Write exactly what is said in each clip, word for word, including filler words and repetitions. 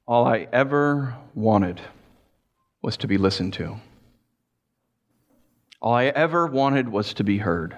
All I ever wanted was to be listened to. All I ever wanted was to be heard.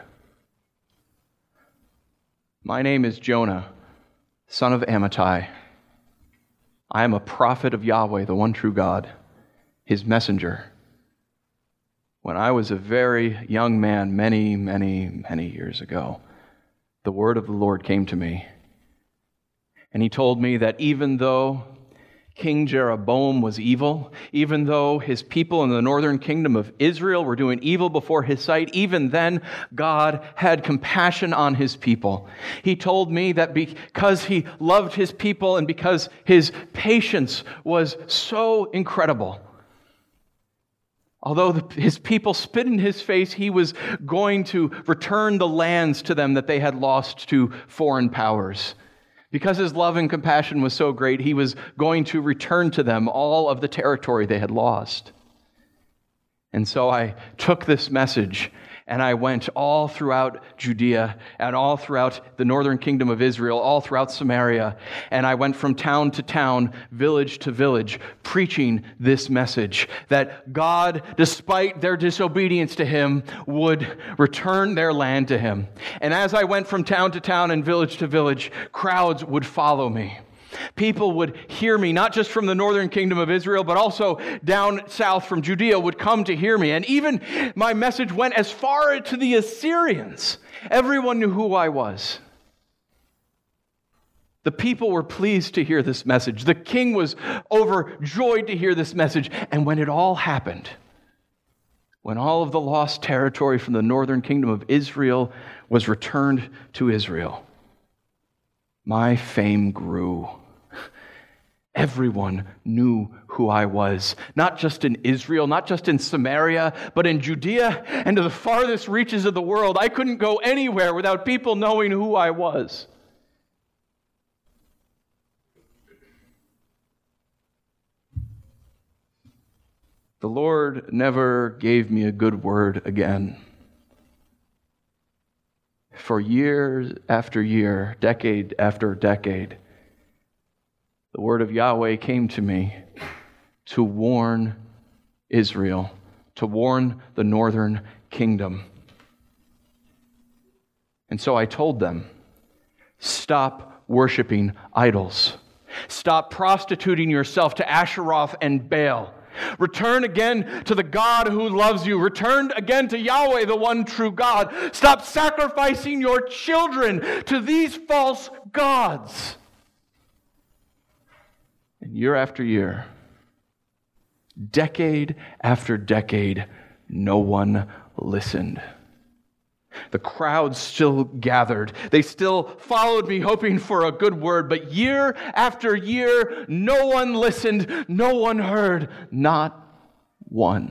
My name is Jonah, son of Amittai. I am a prophet of Yahweh, the one true God, his messenger. When I was a very young man, many, many, many years ago, the word of the Lord came to me. And he told me that even though King Jeroboam was evil, even though his people in the northern kingdom of Israel were doing evil before his sight, even then God had compassion on his people. He told me that because he loved his people and because his patience was so incredible, although the, his people spit in his face, he was going to return the lands to them that they had lost to foreign powers. Because his love and compassion was so great, he was going to return to them all of the territory they had lost. And so I took this message and I went all throughout Judea and all throughout the northern kingdom of Israel, all throughout Samaria. And I went from town to town, village to village, preaching this message that God, despite their disobedience to him, would return their land to him. And as I went from town to town and village to village, crowds would follow me. People would hear me, not just from the northern kingdom of Israel, but also down south from Judea would come to hear me. And even my message went as far to the Assyrians. Everyone knew who I was. The people were pleased to hear this message. The king was overjoyed to hear this message. And when it all happened, when all of the lost territory from the northern kingdom of Israel was returned to Israel, my fame grew. Everyone knew who I was, not just in Israel, not just in Samaria, but in Judea and to the farthest reaches of the world. I couldn't go anywhere without people knowing who I was. The Lord never gave me a good word again. For years after year, decade after decade, the word of Yahweh came to me to warn Israel, to warn the northern kingdom. And so I told them, stop worshiping idols. Stop prostituting yourself to Asheroth and Baal. Return again to the God who loves you. Return again to Yahweh, the one true God. Stop sacrificing your children to these false gods. And year after year, decade after decade, no one listened. The crowd still gathered. They still followed me, hoping for a good word. But year after year, no one listened. No one heard. Not one.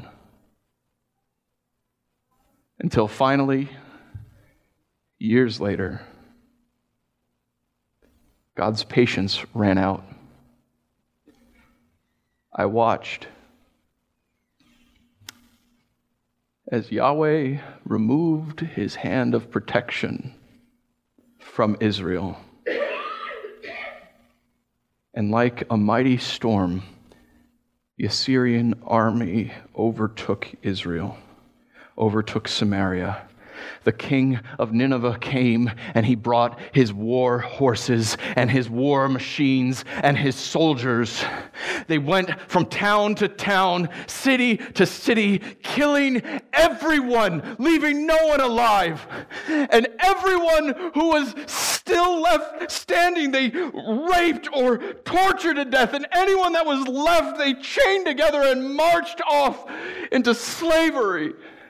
Until finally, years later, God's patience ran out. I watched as Yahweh removed his hand of protection from Israel. And like a mighty storm, the Assyrian army overtook Israel, overtook Samaria. The king of Nineveh came and he brought his war horses and his war machines and his soldiers. They went from town to town, city to city, killing everyone, leaving no one alive. And everyone who was still left standing, they raped or tortured to death. And anyone that was left, they chained together and marched off into slavery.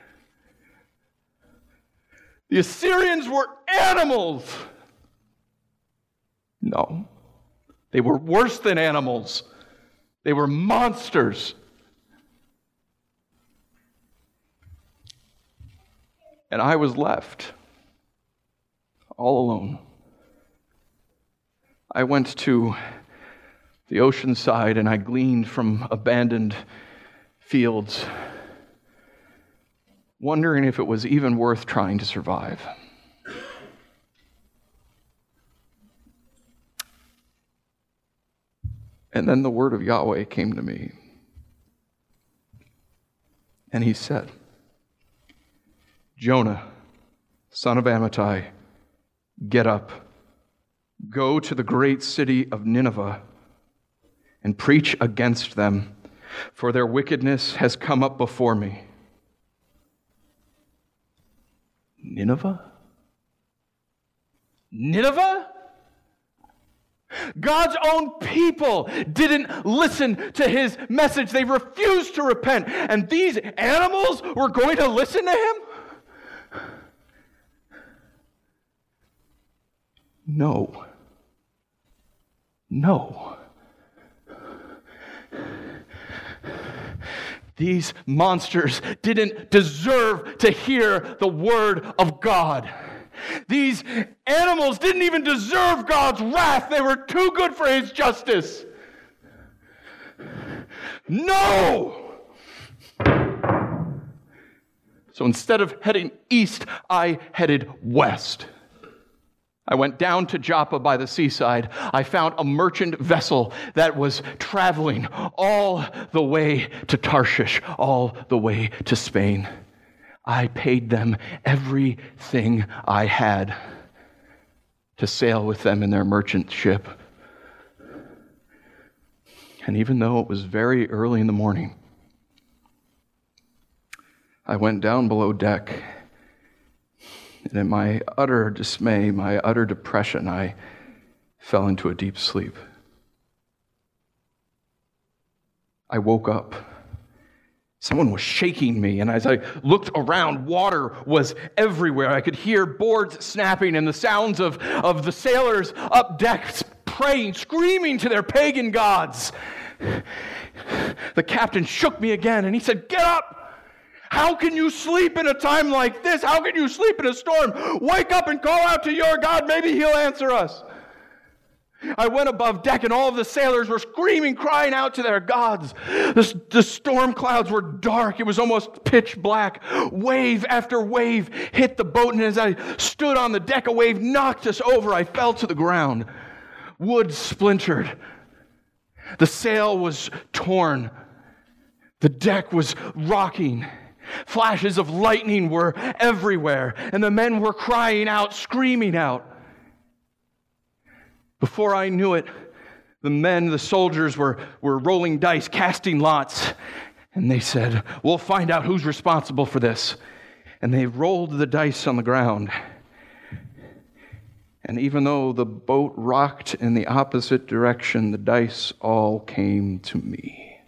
The Assyrians were animals. No, they were worse than animals. They were monsters. And I was left all alone. I went to the ocean side and I gleaned from abandoned fields, wondering if it was even worth trying to survive. And then the word of Yahweh came to me. And he said, Jonah, son of Amittai, get up, go to the great city of Nineveh, and preach against them, for their wickedness has come up before me. Nineveh? Nineveh? God's own people didn't listen to his message. They refused to repent. And these animals were going to listen to him? No. No. These monsters didn't deserve to hear the word of God. These animals didn't even deserve God's wrath. They were too good for his justice. No! So instead of heading east, I headed west. I went down to Joppa by the seaside. I found a merchant vessel that was traveling all the way to Tarshish, all the way to Spain. I paid them everything I had to sail with them in their merchant ship. And even though it was very early in the morning, I went down below deck. And in my utter dismay, my utter depression, I fell into a deep sleep. I woke up. Someone was shaking me, and as I looked around, water was everywhere. I could hear boards snapping and the sounds of, of the sailors up deck praying, screaming to their pagan gods. The captain shook me again, and he said, "Get up! How can you sleep in a time like this? How can you sleep in a storm? Wake up and call out to your God. Maybe he'll answer us." I went above deck, and all of the sailors were screaming, crying out to their gods. The, the storm clouds were dark. It was almost pitch black. Wave after wave hit the boat, and as I stood on the deck, a wave knocked us over. I fell to the ground. Wood splintered. The sail was torn. The deck was rocking. Flashes of lightning were everywhere, and the men were crying out, screaming out. Before I knew it, the men, the soldiers, were, were rolling dice, casting lots, and they said, "We'll find out who's responsible for this." And they rolled the dice on the ground. And even though the boat rocked in the opposite direction, the dice all came to me.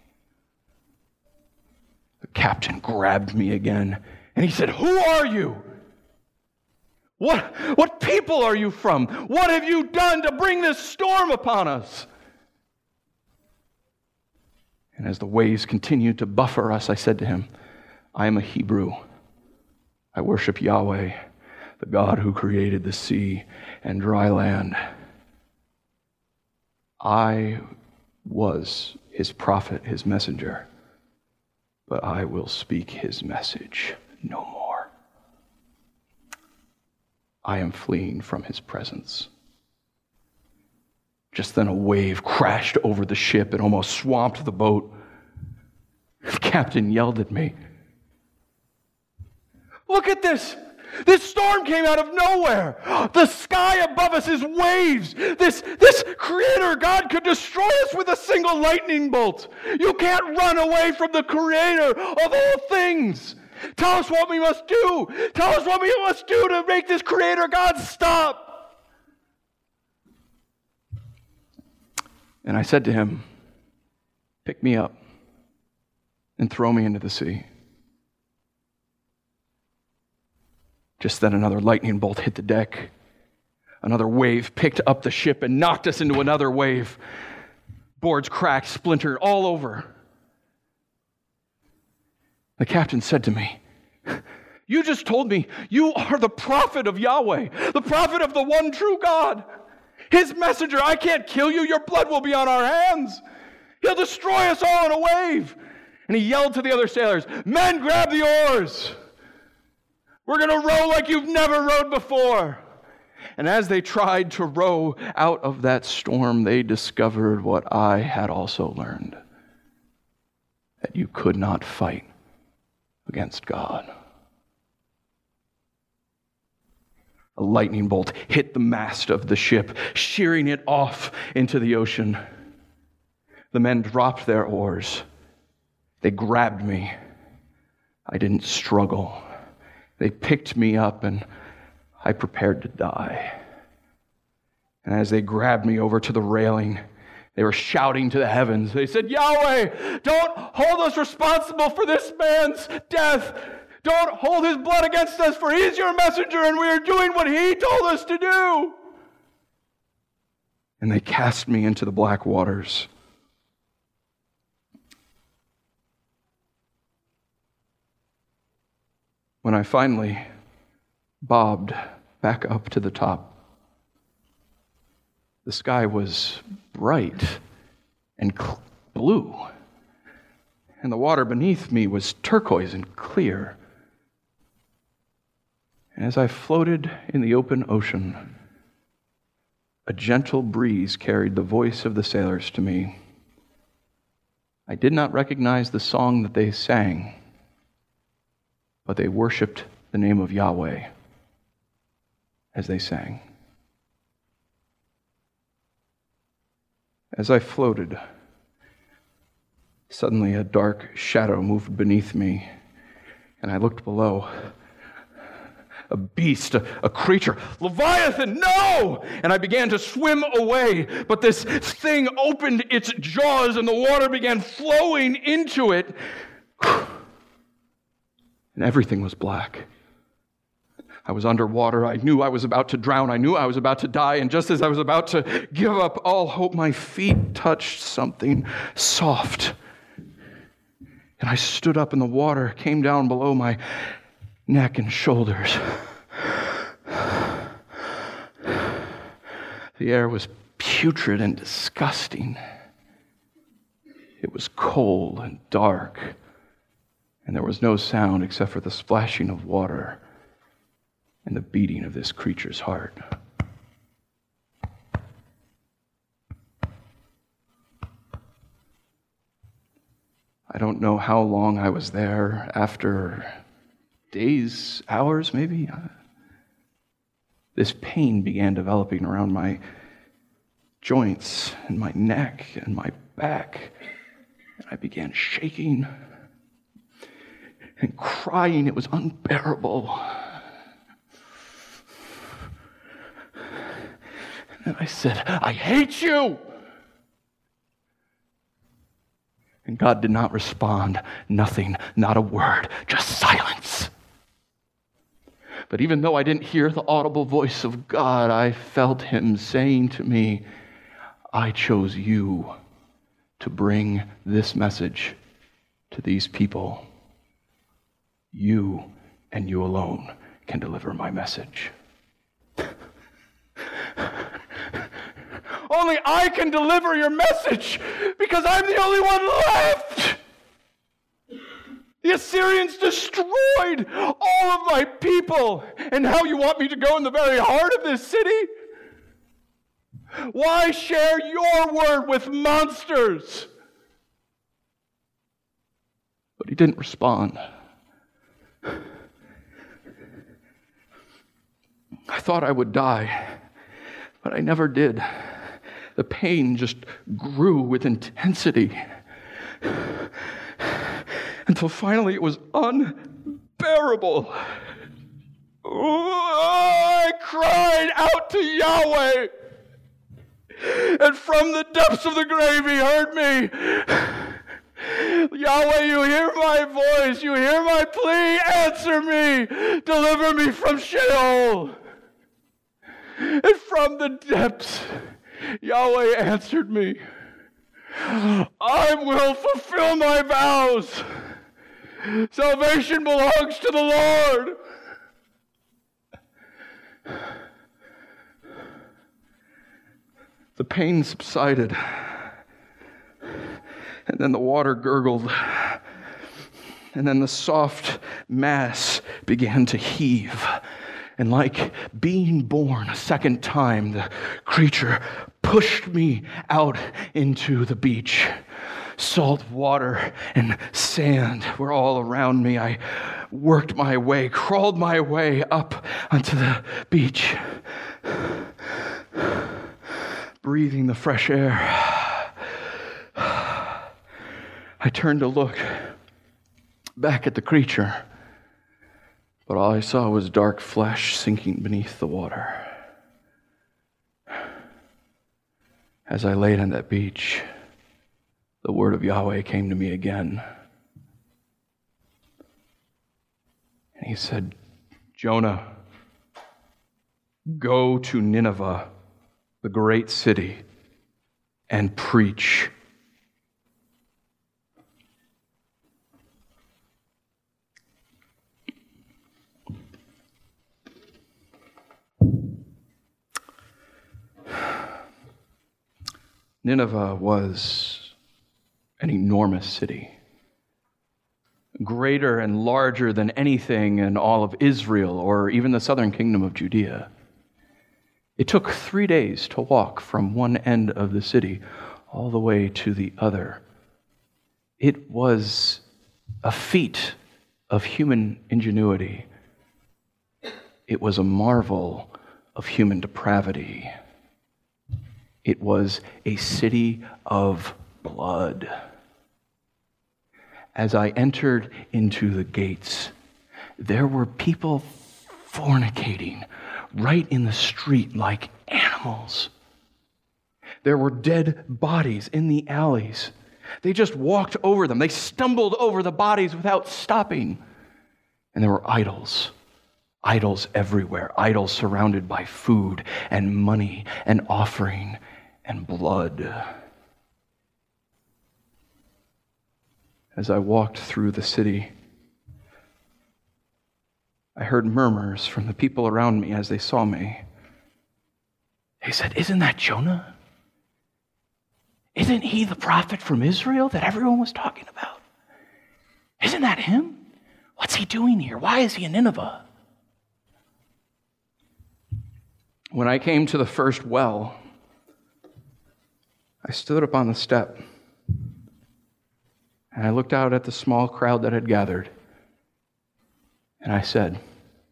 The captain grabbed me again, and he said, "Who are you? What, what people are you from? What have you done to bring this storm upon us?" And as the waves continued to buffet us, I said to him, "I am a Hebrew. I worship Yahweh, the God who created the sea and dry land. I was his prophet, his messenger, but I will speak his message no more. I am fleeing from his presence." Just then a wave crashed over the ship and almost swamped the boat. The captain yelled at me, "Look at this! This storm came out of nowhere. The sky above us is waves. This, this Creator God could destroy us with a single lightning bolt. You can't run away from the Creator of all things. Tell us what we must do. Tell us what we must do to make this Creator God stop." And I said to him, "Pick me up and throw me into the sea." Just then another lightning bolt hit the deck. Another wave picked up the ship and knocked us into another wave. Boards cracked, splintered all over. The captain said to me, "You just told me you are the prophet of Yahweh, the prophet of the one true God. His messenger. I can't kill you. Your blood will be on our hands. He'll destroy us all in a wave." And he yelled to the other sailors, "Men, grab the oars. We're going to row like you've never rowed before." And as they tried to row out of that storm, they discovered what I had also learned, that you could not fight against God. A lightning bolt hit the mast of the ship, shearing it off into the ocean. The men dropped their oars. They grabbed me. I didn't struggle. They picked me up, and I prepared to die. And as they grabbed me over to the railing, they were shouting to the heavens. They said, Yahweh, don't hold us responsible for this man's death. Don't hold his blood against us, for he's your messenger, and we are doing what he told us to do. And they cast me into the black waters. When I finally bobbed back up to the top, the sky was bright and cl- blue, and the water beneath me was turquoise and clear. And as I floated in the open ocean, a gentle breeze carried the voice of the sailors to me. I did not recognize the song that they sang, but they worshiped the name of Yahweh as they sang. As I floated, suddenly a dark shadow moved beneath me, and I looked below. A beast, a, a creature, Leviathan, no! And I began to swim away, but this thing opened its jaws and the water began flowing into it. And everything was black. I was underwater. I knew I was about to drown. I knew I was about to die. And just as I was about to give up all hope, my feet touched something soft. And I stood up and the water came down below my neck and shoulders. The air was putrid and disgusting. It was cold and dark. And there was no sound except for the splashing of water and the beating of this creature's heart. I don't know how long I was there. After days, hours maybe, this pain began developing around my joints and my neck and my back. And I began shaking and crying. It was unbearable. And I said, I hate you. And God did not respond. Nothing, not a word, just silence. But even though I didn't hear the audible voice of God, I felt him saying to me, I chose you to bring this message to these people. You and you alone can deliver my message. Only I can deliver your message because I'm the only one left. The Assyrians destroyed all of my people, and now you want me to go in the very heart of this city? Why share your word with monsters? But he didn't respond. I thought I would die, but I never did. The pain just grew with intensity until finally it was unbearable. I cried out to Yahweh, and from the depths of the grave he heard me. Yahweh, you hear my voice, you hear my plea, answer me, deliver me from Sheol. And from the depths, Yahweh answered me, I will fulfill my vows. Salvation belongs to the Lord. The pain subsided, and then the water gurgled, and then the soft mass began to heave, And like being born a second time, the creature pushed me out into the beach. Salt water and sand were all around me. I worked my way, crawled my way up onto the beach, breathing the fresh air. I turned to look back at the creature, but all I saw was dark flesh sinking beneath the water. As I laid on that beach, the word of Yahweh came to me again. And he said, Jonah, go to Nineveh, the great city, and preach. Nineveh was an enormous city, greater and larger than anything in all of Israel or even the southern kingdom of Judea. It took three days to walk from one end of the city all the way to the other. It was a feat of human ingenuity. It was a marvel of human depravity. It was a city of blood. As I entered into the gates, there were people fornicating right in the street like animals. There were dead bodies in the alleys. They just walked over them. They stumbled over the bodies without stopping. And there were idols. Idols everywhere. Idols surrounded by food and money and offering and blood. As I walked through the city, I heard murmurs from the people around me as they saw me. They said, "Isn't that Jonah? Isn't he the prophet from Israel that everyone was talking about? Isn't that him? What's he doing here? Why is he in Nineveh?" When I came to the first well, I stood up on the step and I looked out at the small crowd that had gathered, and I said,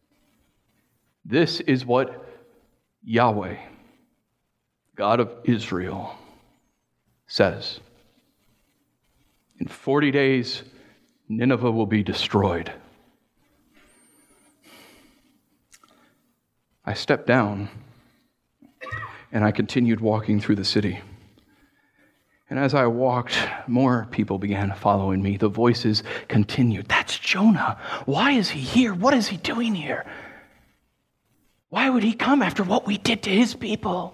"This is what Yahweh, God of Israel, says. In forty days, Nineveh will be destroyed." I stepped down and I continued walking through the city. And as I walked, more people began following me. The voices continued. "That's Jonah. Why is he here? What is he doing here? Why would he come after what we did to his people?"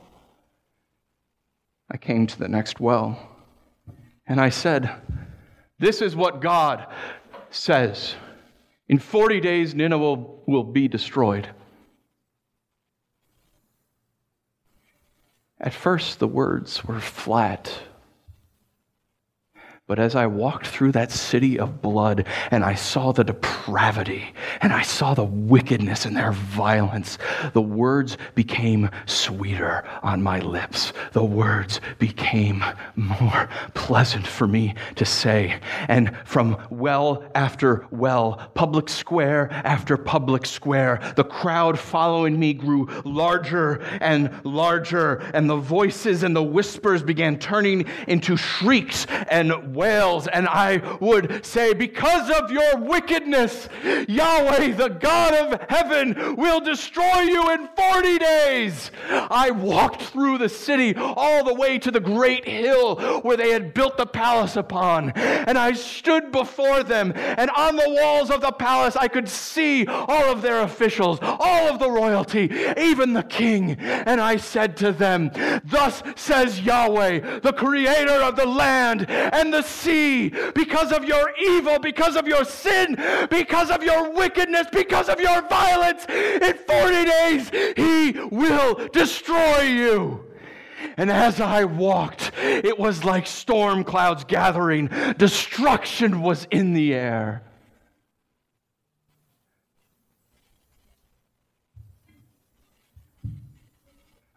I came to the next well, and I said, "This is what God says. In forty days, Nineveh will be destroyed." At first, the words were flat. But as I walked through that city of blood and I saw the depravity and I saw the wickedness and their violence, the words became sweeter on my lips. The words became more pleasant for me to say. And from well after well, public square after public square, the crowd following me grew larger and larger, and the voices and the whispers began turning into shrieks and wails, and I would say, "Because of your wickedness, Yahweh, the God of heaven, will destroy you in forty days. I walked through the city all the way to the great hill where they had built the palace upon, and I stood before them, and on the walls of the palace I could see all of their officials, all of the royalty, even the king. And I said to them, 'Thus says Yahweh, the creator of the land and the sea, because of your evil, because of your sin, because of your wickedness, because of your violence, in forty days he will destroy you.' And as I walked, it was like storm clouds gathering. Destruction was in the air.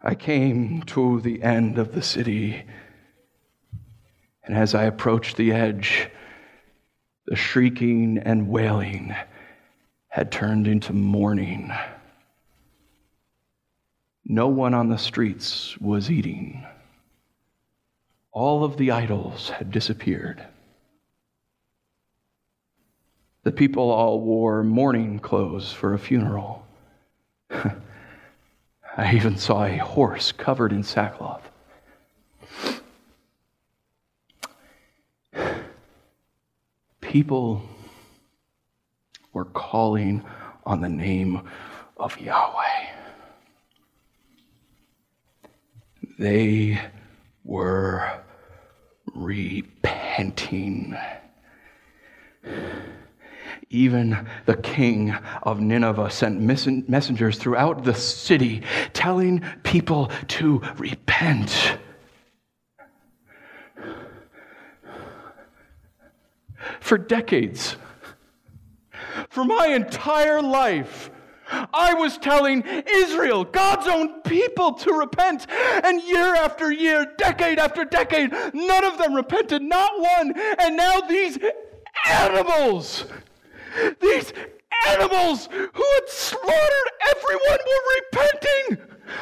I came to the end of the city, and as I approached the edge, the shrieking and wailing had turned into mourning. No one on the streets was eating. All of the idols had disappeared. The people all wore mourning clothes for a funeral. I even saw a horse covered in sackcloth. People were calling on the name of Yahweh. They were repenting. Even the king of Nineveh sent messengers throughout the city telling people to repent. For decades, for my entire life, I was telling Israel, God's own people, to repent. And year after year, decade after decade, none of them repented, not one. And now these animals, these animals who had slaughtered everyone were repenting.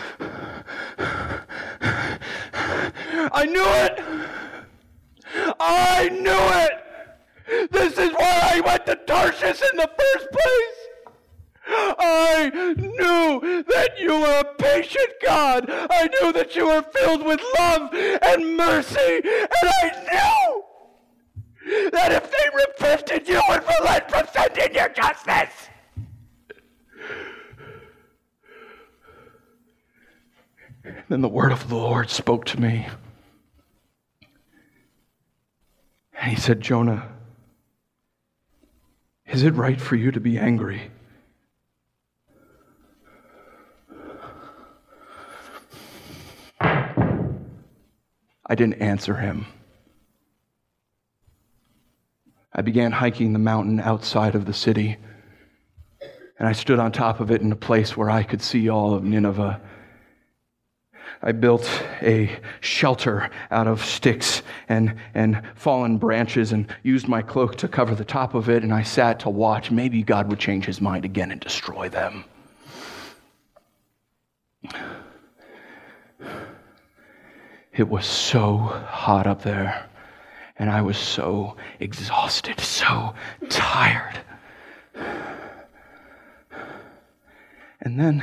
I knew it. I knew it. This is why I went to Tarshish in the first place. I knew that you were a patient God. I knew that you were filled with love and mercy. And I knew that if they repented, you would relent from sending your justice. Then the word of the Lord spoke to me. And he said, Jonah, is it right for you to be angry? I didn't answer him. I began hiking the mountain outside of the city, and I stood on top of it in a place where I could see all of Nineveh. I built a shelter out of sticks and, and fallen branches and used my cloak to cover the top of it, and I sat to watch. Maybe God would change his mind again and destroy them. It was so hot up there, and I was so exhausted, so tired. And then,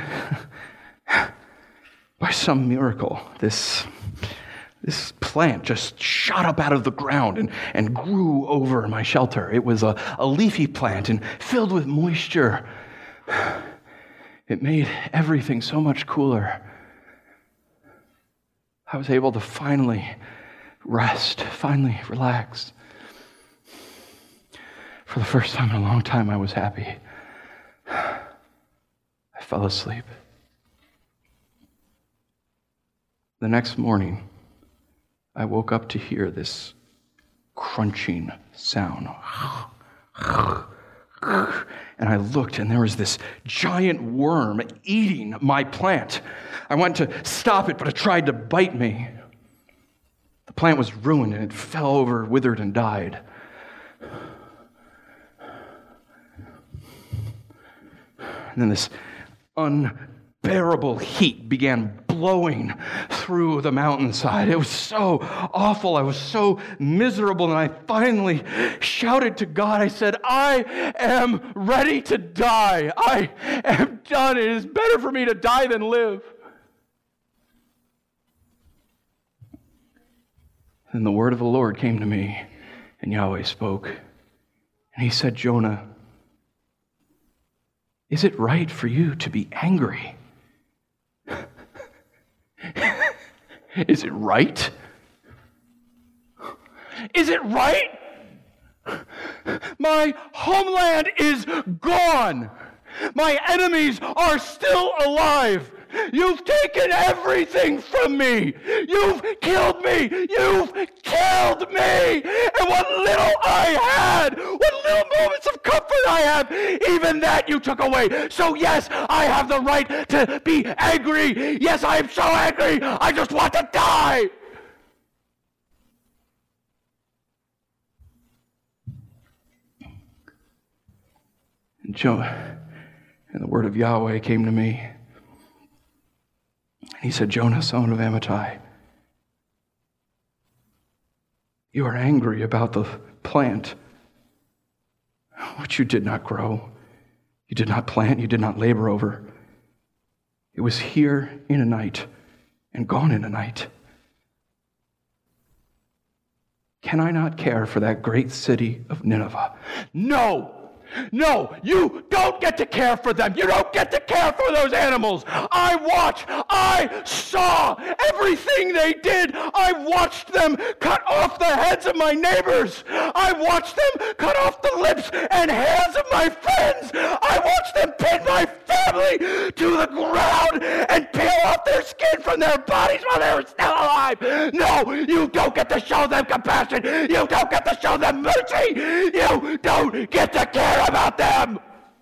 by some miracle, this, this plant just shot up out of the ground and, and grew over my shelter. It was a, a leafy plant and filled with moisture. It made everything so much cooler. I was able to finally rest, finally relax. For the first time in a long time, I was happy. I fell asleep. The next morning, I woke up to hear this crunching sound. And I looked, and there was this giant worm eating my plant. I went to stop it, but it tried to bite me. The plant was ruined, and it fell over, withered, and died. And then this unbearable heat began blowing through the mountainside. It was so awful. I was so miserable, and I finally shouted to God. I said, I am ready to die. I am done. It is better for me to die than live. Then the word of the Lord came to me, and Yahweh spoke. And he said, Jonah, is it right for you to be angry? Is it right? Is it right? My homeland is gone. My enemies are still alive. You've taken everything from me. You've killed me. You've killed me. And what little I had, what little moments of comfort I have, even that you took away. So yes, I have the right to be angry. Yes, I am so angry. I just want to die. And, Jo- and the word of Yahweh came to me. He said, Jonah, son of Amittai, you are angry about the plant which you did not grow. You did not plant, you did not labor over. It was here in a night and gone in a night. Can I not care for that great city of Nineveh? No! No, you don't get to care for them. You don't get to care for those animals. I watched. I saw everything they did. I watched them cut off the heads of my neighbors. I watched them cut off the lips and hands of my friends. I watched them pin my family to the ground and peel off their skin from their bodies while they were still alive. No, you don't get to show them compassion. You don't get to show them mercy. You don't get to care about them.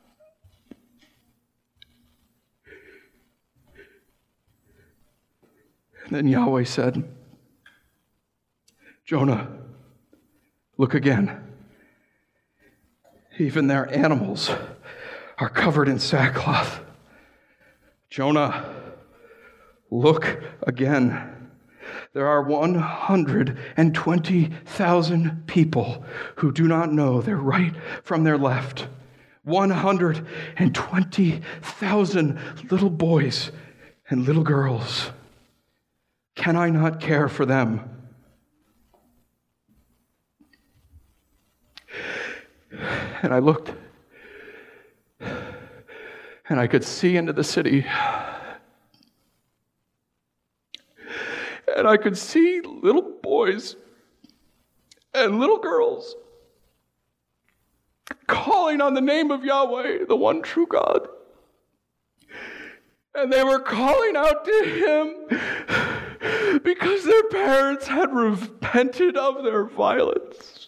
And then Yahweh said, Jonah, look again. Even their animals are covered in sackcloth. Jonah, look again. There are one hundred twenty thousand people who do not know their right from their left. one hundred twenty thousand little boys and little girls. Can I not care for them? And I looked, and I could see into the city. And I could see little boys and little girls calling on the name of Yahweh, the one true God. And they were calling out to him because their parents had repented of their violence.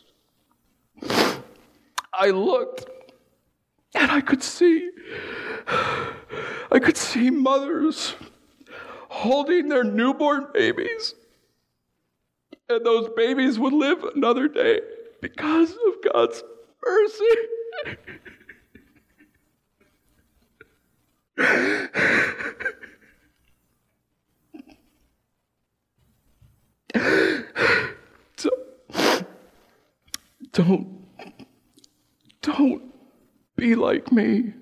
I looked and I could see, I could see mothers holding their newborn babies. And those babies would live another day because of God's mercy. So, don't, don't be like me.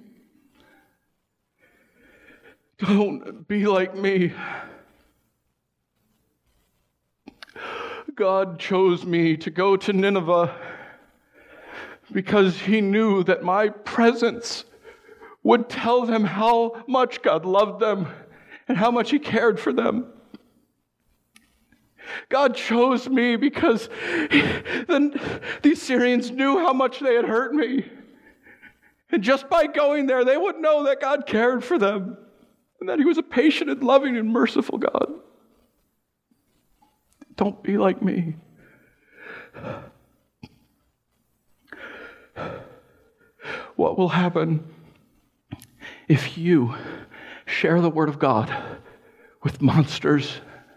Don't be like me. God chose me to go to Nineveh because he knew that my presence would tell them how much God loved them and how much he cared for them. God chose me because then the Syrians knew how much they had hurt me. And just by going there, they would know that God cared for them. And that he was a patient and loving and merciful God. Don't be like me. What will happen if you share the word of God with monsters?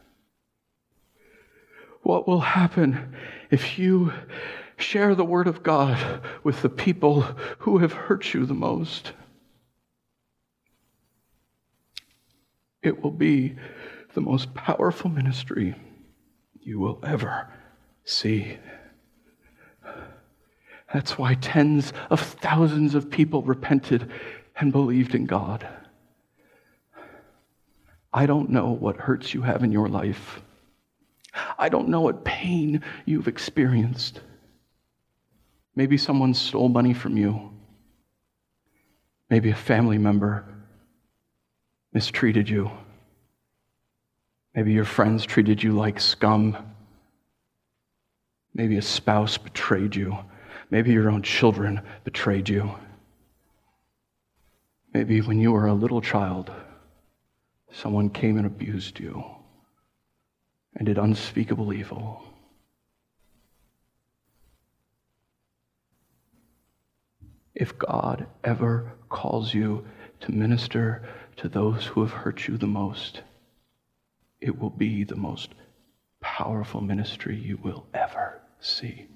What will happen if you share the word of God with the people who have hurt you the most? It will be the most powerful ministry you will ever see. That's why tens of thousands of people repented and believed in God. I don't know what hurts you have in your life. I don't know what pain you've experienced. Maybe someone stole money from you. Maybe a family member mistreated you. Maybe your friends treated you like scum. Maybe a spouse betrayed you. Maybe your own children betrayed you. Maybe when you were a little child, someone came and abused you and did unspeakable evil. If God ever calls you to minister to those who have hurt you the most, it will be the most powerful ministry you will ever see.